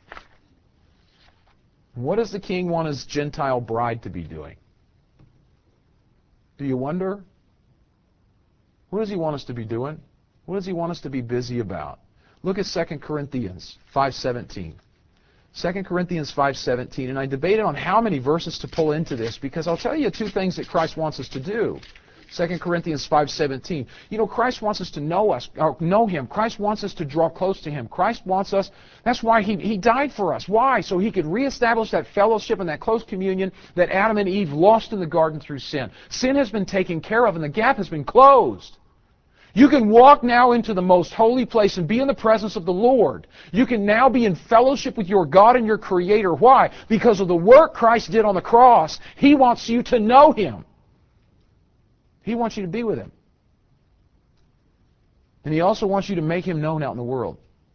A: What does the king want his Gentile bride to be doing? Do you wonder? What does he want us to be doing? What does he want us to be busy about? Look at Second Corinthians five seventeen. Second Corinthians five seventeen, and I debated on how many verses to pull into this because I'll tell you two things that Christ wants us to do. Second Corinthians five seventeen. You know, Christ wants us to know us, or know him. Christ wants us to draw close to him. Christ wants us, that's why he, he died for us. Why? So he could reestablish that fellowship and that close communion that Adam and Eve lost in the garden through sin. Sin has been taken care of and the gap has been closed. You can walk now into the most holy place and be in the presence of the Lord. You can now be in fellowship with your God and your Creator. Why? Because of the work Christ did on the cross. He wants you to know him. He wants you to be with him. And He also wants you to make Him known out in the world.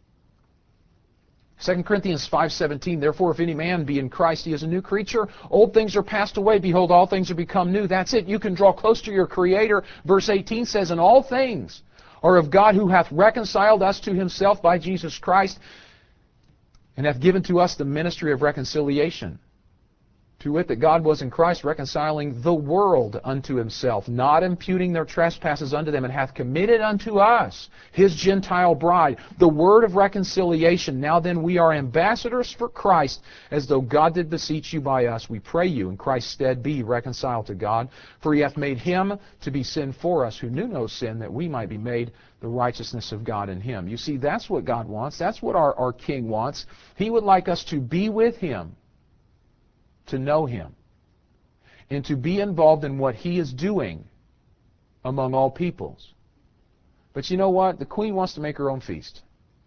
A: Second Corinthians five seventeen, therefore if any man be in Christ, he is a new creature. Old things are passed away. Behold, all things are become new. That's it. You can draw close to your Creator. Verse eighteen says, and all things are of God, who hath reconciled us to Himself by Jesus Christ, and hath given to us the ministry of reconciliation. To wit, that God was in Christ reconciling the world unto Himself, not imputing their trespasses unto them, and hath committed unto us His Gentile bride, the word of reconciliation. Now then, we are ambassadors for Christ, as though God did beseech you by us. We pray you, in Christ's stead, be reconciled to God. For He hath made Him to be sin for us, who knew no sin, that we might be made the righteousness of God in Him. You see, that's what God wants. That's what our, our King wants. He would like us to be with Him, to know Him, and to be involved in what He is doing among all peoples. But you know what? The queen wants to make her own feast.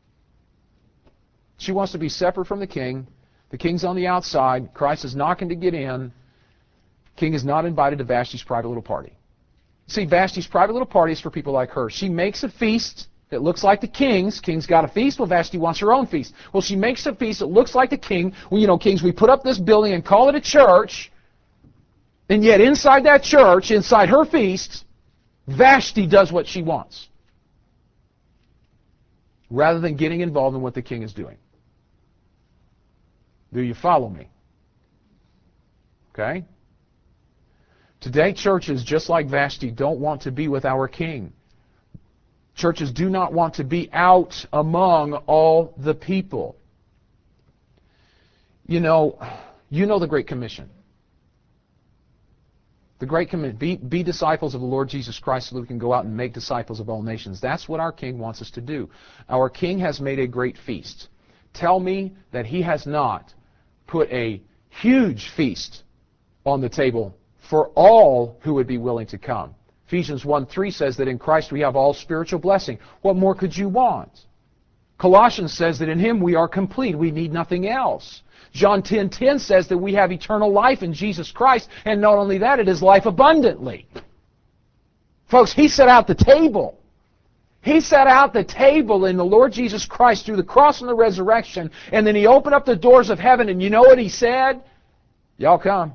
A: She wants to be separate from the king. The king's on the outside. Christ is knocking to get in. King is not invited to Vashti's private little party. See, Vashti's private little party is for people like her. She makes a feast that looks like the king's. King's got a feast. Well, Vashti wants her own feast. Well, she makes a feast that looks like the king. Well, you know, kings, we put up this building and call it a church. And yet inside that church, inside her feast, Vashti does what she wants, rather than getting involved in what the king is doing. Do you follow me? Okay? Today, churches, just like Vashti, don't want to be with our king. Churches do not want to be out among all the people. You know, you know the Great Commission. The Great Commission, be, be disciples of the Lord Jesus Christ so that we can go out and make disciples of all nations. That's what our King wants us to do. Our King has made a great feast. Tell me that He has not put a huge feast on the table for all who would be willing to come. Ephesians one three says that in Christ we have all spiritual blessing. What more could you want? Colossians says that in Him we are complete. We need nothing else. John ten ten says that we have eternal life in Jesus Christ, and not only that, it is life abundantly. Folks, He set out the table. He set out the table in the Lord Jesus Christ through the cross and the resurrection, and then He opened up the doors of heaven, and you know what He said? Y'all come.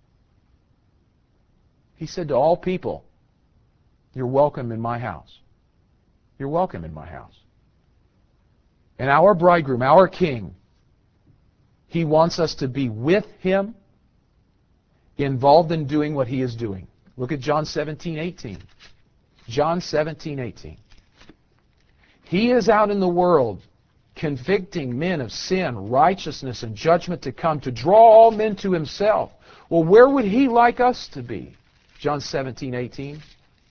A: He said to all people, you're welcome in my house. You're welcome in my house. And our bridegroom, our King, He wants us to be with Him, involved in doing what He is doing. Look at John seventeen eighteen. John seventeen eighteen. He is out in the world convicting men of sin, righteousness, and judgment to come, to draw all men to Himself. Well, where would He like us to be? John seventeen eighteen.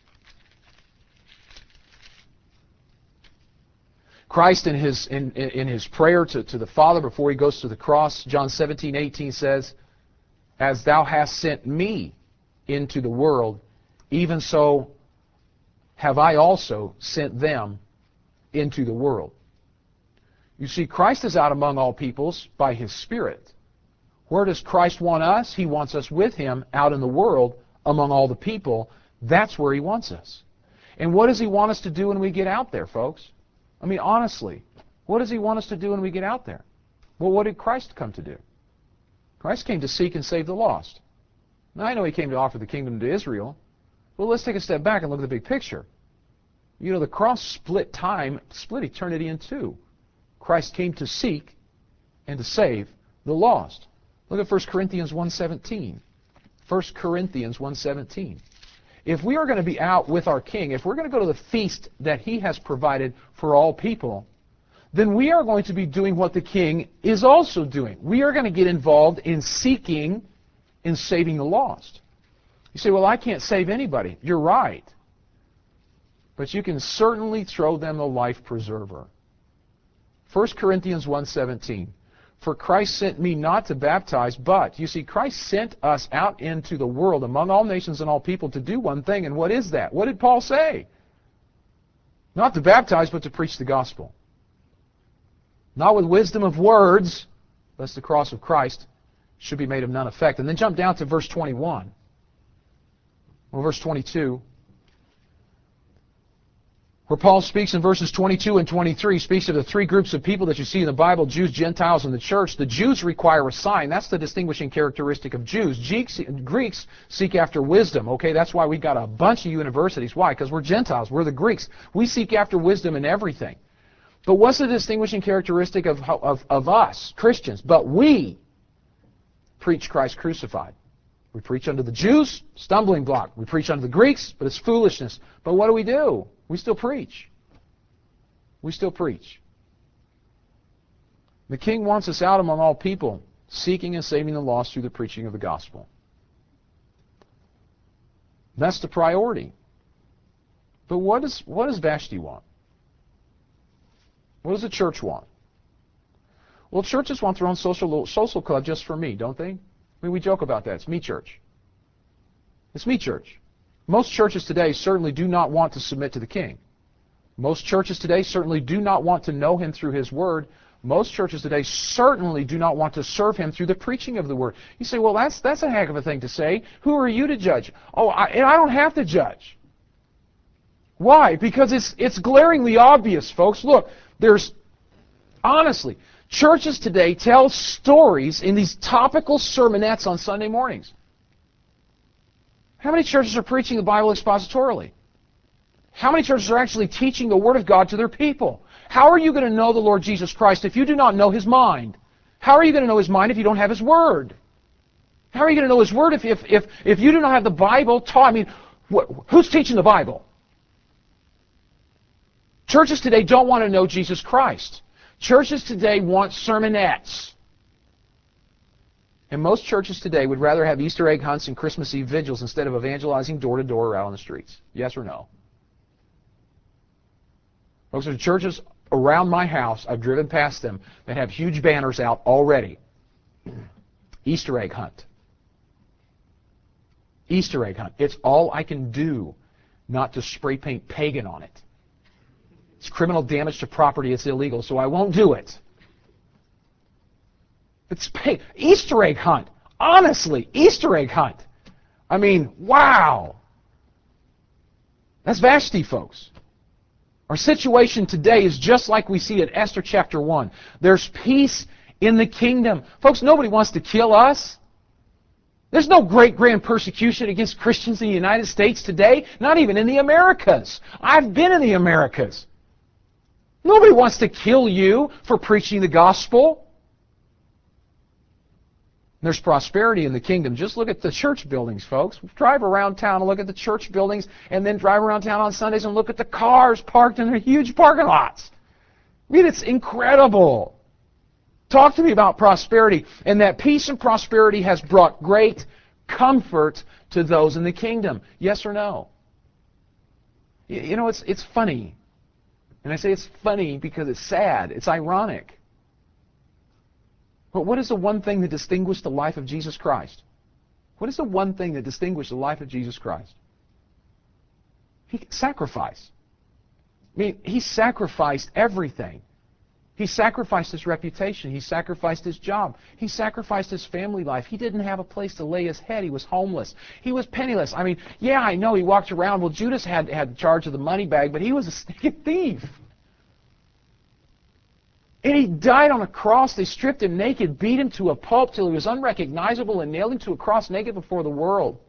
A: Christ in his, in, in his prayer to, to the Father before He goes to the cross, John seventeen eighteen says, as Thou hast sent me into the world, even so have I also sent them into the world. You see, Christ is out among all peoples by His Spirit. Where does Christ want us? He wants us with Him out in the world among all the people. That's where He wants us. And what does He want us to do when we get out there, folks? I mean, honestly, what does He want us to do when we get out there? Well, what did Christ come to do? Christ came to seek and save the lost. Now, I know He came to offer the kingdom to Israel. Well, let's take a step back and look at the big picture. You know, the cross split time, split eternity in two. Christ came to seek and to save the lost. Look at First Corinthians one seventeen. First Corinthians one seventeen. If we are going to be out with our King, if we're going to go to the feast that He has provided for all people, then we are going to be doing what the King is also doing. We are going to get involved in seeking and saving the lost. You say, well, I can't save anybody. You're right. But you can certainly throw them a life preserver. First Corinthians one seventeen. For Christ sent me not to baptize, but, you see, Christ sent us out into the world among all nations and all people to do one thing. And what is that? What did Paul say? Not to baptize, but to preach the gospel. Not with wisdom of words, lest the cross of Christ should be made of none effect. And then jump down to verse twenty-one. Well, verse twenty-two. where Paul speaks in verses twenty-two and twenty-three, speaks of the three groups of people that you see in the Bible, Jews, Gentiles, and the church. The Jews require a sign. That's the distinguishing characteristic of Jews. Greeks seek after wisdom. Okay, that's why we've got a bunch of universities. Why? Because we're Gentiles. We're the Greeks. We seek after wisdom in everything. But what's the distinguishing characteristic of, of, of us, Christians? But we preach Christ crucified. We preach unto the Jews, stumbling block. We preach unto the Greeks, but it's foolishness. But what do we do? We still preach. We still preach. The King wants us out among all people, seeking and saving the lost through the preaching of the gospel. That's the priority. But what does, what does Vashti want? What does the church want? Well, churches want their own social, social club just for me, don't they? I mean, we joke about that. It's me church. It's me church. Most churches today certainly do not want to submit to the King. Most churches today certainly do not want to know Him through His Word. Most churches today certainly do not want to serve Him through the preaching of the Word. You say, well, that's, that's a heck of a thing to say. Who are you to judge? Oh, I, and I don't have to judge. Why? Because it's, it's glaringly obvious, folks. Look, there's, honestly, churches today tell stories in these topical sermonettes on Sunday mornings. How many churches are preaching the Bible expositorily? How many churches are actually teaching the Word of God to their people? How are you going to know the Lord Jesus Christ if you do not know His mind? How are you going to know His mind if you don't have His Word? How are you going to know His Word if, if, if, if you do not have the Bible taught? I mean, wh who's teaching the Bible? Churches today don't want to know Jesus Christ. Churches today want sermonettes. And most churches today would rather have Easter egg hunts and Christmas Eve vigils instead of evangelizing door to door or out on the streets. Yes or no? Folks, there's churches around my house, I've driven past them, that have huge banners out already. Easter egg hunt. Easter egg hunt. It's all I can do not to spray paint pagan on it. It's criminal damage to property. It's illegal, so I won't do it. It's pay Easter egg hunt. Honestly, Easter egg hunt. I mean, wow. That's Vashti, folks. Our situation today is just like we see at Esther chapter one. There's peace in the kingdom. Folks, nobody wants to kill us. There's no great grand persecution against Christians in the United States today, not even in the Americas. I've been in the Americas. Nobody wants to kill you for preaching the gospel. There's prosperity in the kingdom. Just look at the church buildings, folks. Drive around town and look at the church buildings, and then drive around town on Sundays and look at the cars parked in their huge parking lots. I mean, it's incredible. Talk to me about prosperity. And that peace and prosperity has brought great comfort to those in the kingdom. Yes or no? You know, it's, it's funny. And I say it's funny because it's sad. It's ironic. But what is the one thing that distinguished the life of Jesus Christ? What is the one thing that distinguished the life of Jesus Christ? He sacrificed. I mean, He sacrificed everything. He sacrificed His reputation. He sacrificed His job. He sacrificed His family life. He didn't have a place to lay His head. He was homeless. He was penniless. I mean, yeah, I know He walked around. Well, Judas had, had charge of the money bag, but he was a stinking thief. And He died on a cross. They stripped Him naked, beat Him to a pulp till He was unrecognizable, and nailed Him to a cross naked before the world.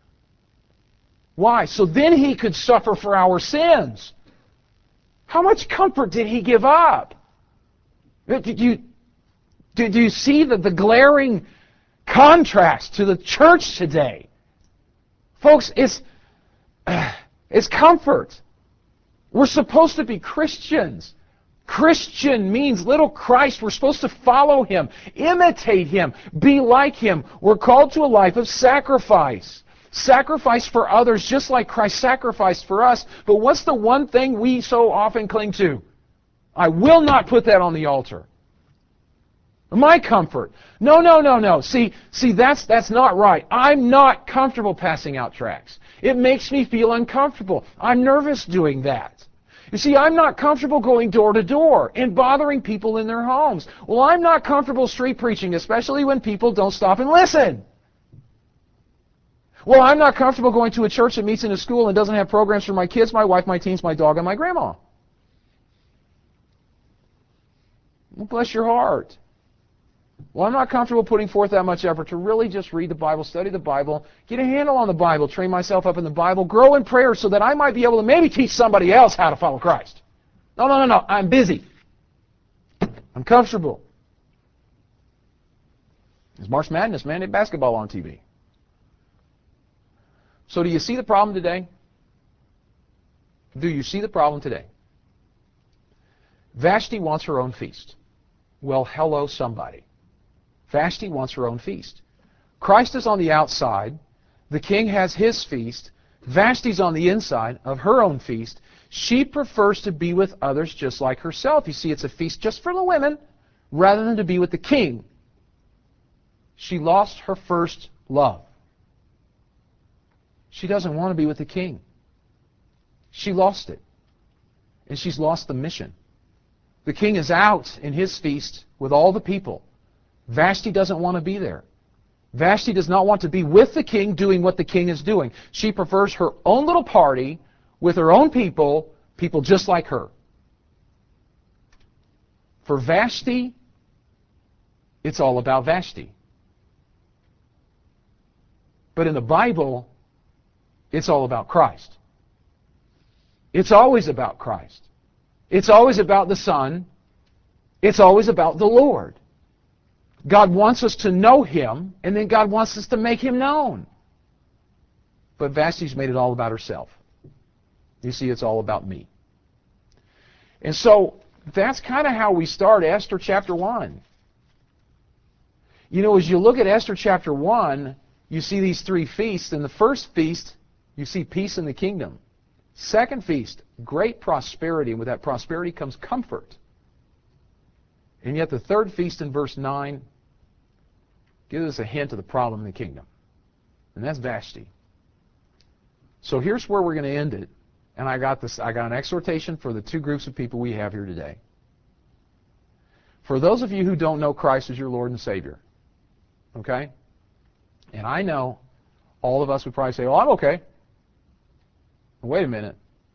A: Why? So then He could suffer for our sins. How much comfort did He give up? Did you, did you see the, the glaring contrast to the church today? Folks, it's, uh, it's comfort. We're supposed to be Christians. Christian means little Christ. We're supposed to follow Him, imitate Him, be like Him. We're called to a life of sacrifice. Sacrifice for others just like Christ sacrificed for us. But what's the one thing we so often cling to? I will not put that on the altar. My comfort. No, no, no, no. See, see, that's that's not right. I'm not comfortable passing out tracts. It makes me feel uncomfortable. I'm nervous doing that. You see, I'm not comfortable going door to door and bothering people in their homes. Well, I'm not comfortable street preaching, especially when people don't stop and listen. Well, I'm not comfortable going to a church that meets in a school and doesn't have programs for my kids, my wife, my teens, my dog, and my grandma. Well, bless your heart. Well, I'm not comfortable putting forth that much effort to really just read the Bible, study the Bible, get a handle on the Bible, train myself up in the Bible, grow in prayer so that I might be able to maybe teach somebody else how to follow Christ. No, no, no, no. I'm busy. I'm comfortable. There's March Madness, man. They have basketball on T V. So do you see the problem today? Do you see the problem today? Vashti wants her own feast. Well, hello, somebody. Vashti wants her own feast. Christ is on the outside. The king has his feast. Vashti's on the inside of her own feast. She prefers to be with others just like herself. You see, it's a feast just for the women rather than to be with the king. She lost her first love. She doesn't want to be with the king. She lost it. And she's lost the mission. The king is out in his feast with all the people. Vashti doesn't want to be there. Vashti does not want to be with the king doing what the king is doing. She prefers her own little party with her own people, people just like her. For Vashti, it's all about Vashti. But in the Bible, it's all about Christ. It's always about Christ. It's always about the Son. It's always about the Lord. God wants us to know Him, and then God wants us to make Him known. But Vashti's made it all about herself. You see, it's all about me. And so that's kind of how we start Esther chapter one. You know, as you look at Esther chapter one, you see these three feasts. In the first feast, you see peace in the kingdom. Second feast, great prosperity, and with that prosperity comes comfort. And yet the third feast in verse nine gives us a hint of the problem in the kingdom. And that's Vashti. So here's where we're going to end it. And I got this I got an exhortation for the two groups of people we have here today. For those of you who don't know Christ as your Lord and Savior, okay? And I know all of us would probably say, "Oh, I'm okay." Wait a minute.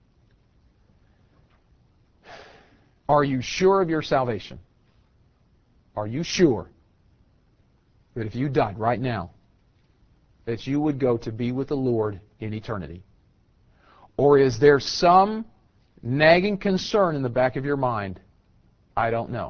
A: Are you sure of your salvation? Are you sure that if you died right now, that you would go to be with the Lord in eternity? Or is there some nagging concern in the back of your mind? I don't know.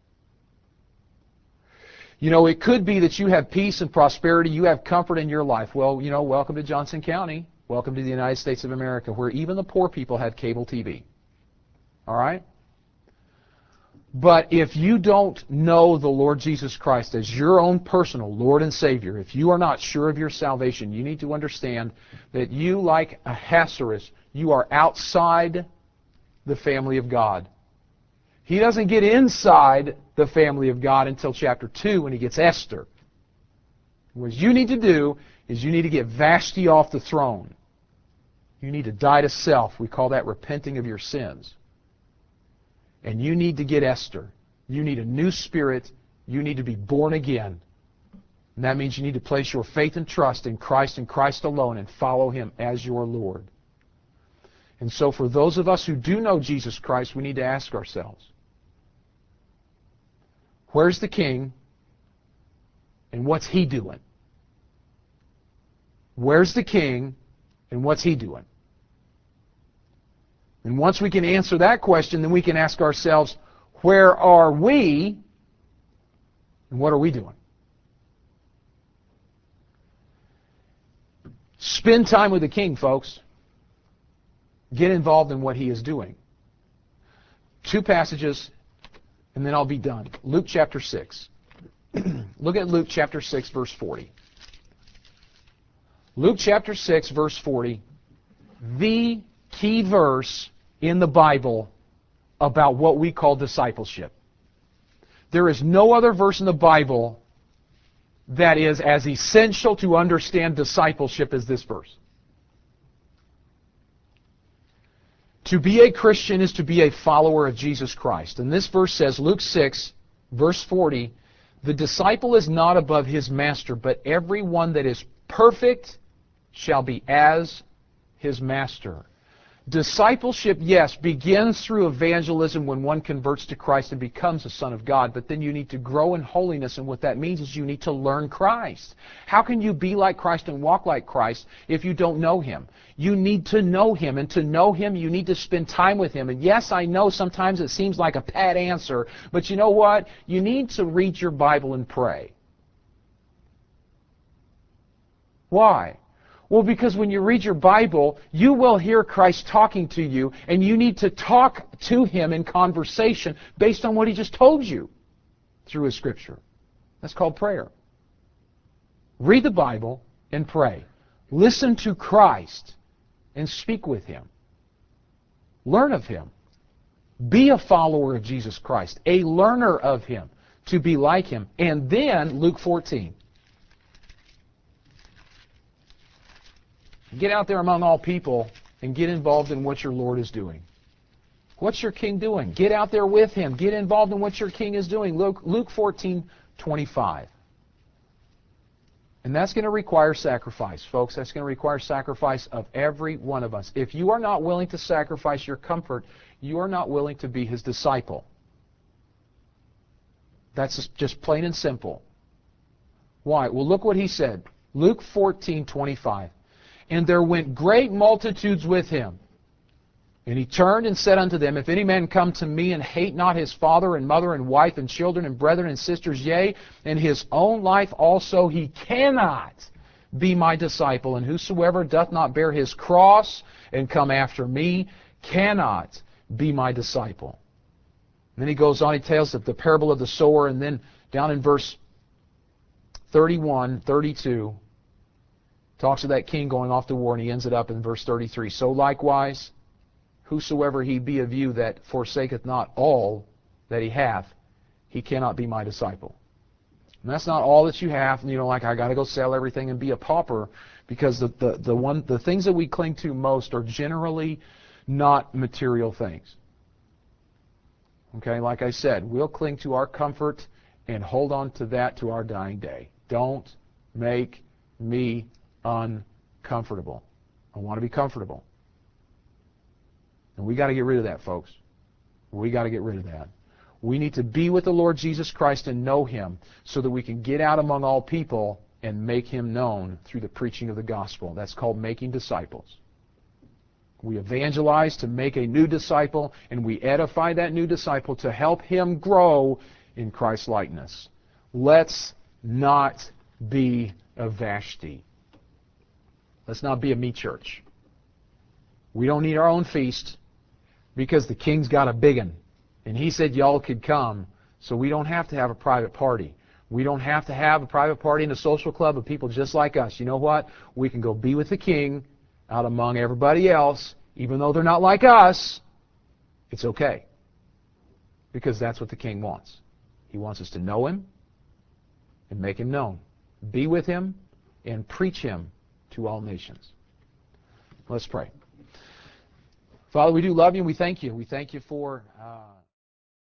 A: You know, it could be that you have peace and prosperity, you have comfort in your life. Well, you know, welcome to Johnson County. Welcome to the United States of America, where even the poor people have cable T V. All right? But if you don't know the Lord Jesus Christ as your own personal Lord and Savior, if you are not sure of your salvation, you need to understand that you, like Ahasuerus, you are outside the family of God. He doesn't get inside the family of God until chapter two when he gets Esther. What you need to do is you need to get Vashti off the throne. You need to die to self. We call that repenting of your sins. And you need to get Esther. You need a new spirit. You need to be born again. And that means you need to place your faith and trust in Christ and Christ alone and follow Him as your Lord. And so for those of us who do know Jesus Christ, we need to ask ourselves, where's the King and what's He doing? Where's the King and what's He doing? And once we can answer that question, then we can ask ourselves, where are we and what are we doing? Spend time with the King, folks. Get involved in what He is doing. Two passages, and then I'll be done. Luke chapter six. Look at Luke chapter six, verse forty. Luke chapter six, verse forty. The key verse in the Bible about what we call discipleship. There is no other verse in the Bible that is as essential to understand discipleship as this verse. To be a Christian is to be a follower of Jesus Christ. And this verse says, Luke six, verse forty, the disciple is not above his master, but everyone that is perfect shall be as his master. Discipleship, yes, begins through evangelism when one converts to Christ and becomes a son of God, but then you need to grow in holiness, and what that means is you need to learn Christ. How can you be like Christ and walk like Christ if you don't know Him? You need to know Him, and to know Him, you need to spend time with Him. And yes, I know sometimes it seems like a pat answer, but you know what? You need to read your Bible and pray. Why? Well, because when you read your Bible, you will hear Christ talking to you, and you need to talk to Him in conversation based on what He just told you through His Scripture. That's called prayer. Read the Bible and pray. Listen to Christ and speak with Him. Learn of Him. Be a follower of Jesus Christ, a learner of Him, to be like Him. And then, Luke fourteen. Get out there among all people and get involved in what your Lord is doing. What's your King doing? Get out there with Him. Get involved in what your King is doing. Luke, Luke fourteen twenty-five. And that's going to require sacrifice, folks. That's going to require sacrifice of every one of us. If you are not willing to sacrifice your comfort, you are not willing to be His disciple. That's just plain and simple. Why? Well, look what He said. Luke fourteen twenty-five. And there went great multitudes with Him. And He turned and said unto them, If any man come to me and hate not his father and mother and wife and children and brethren and sisters, yea, and his own life also, he cannot be my disciple. And whosoever doth not bear his cross and come after me cannot be my disciple. And then He goes on, He tells the parable of the sower, and then down in verse thirty-one, thirty-two, talks of that king going off to war, and he ends it up in verse thirty-three. So likewise, whosoever he be of you that forsaketh not all that he hath, he cannot be my disciple. And that's not all that you have. You know, like I got to go sell everything and be a pauper, because the, the, the, one, the things that we cling to most are generally not material things. Okay, like I said, we'll cling to our comfort and hold on to that to our dying day. Don't make me uncomfortable. I want to be comfortable. And we got to get rid of that, folks. We got to get rid of that. We need to be with the Lord Jesus Christ and know Him so that we can get out among all people and make Him known through the preaching of the gospel. That's called making disciples. We evangelize to make a new disciple, and we edify that new disciple to help him grow in Christ's likeness. Let's not be a Vashti. Let's not be a me church. We don't need our own feast because the king's got a big one. And he said y'all could come, so we don't have to have a private party. We don't have to have a private party in a social club of people just like us. You know what? We can go be with the king out among everybody else, even though they're not like us. It's okay. Because that's what the king wants. He wants us to know Him and make Him known. Be with Him and preach Him to all nations. Let's pray. Father, we do love You and we thank You. We thank You for... Uh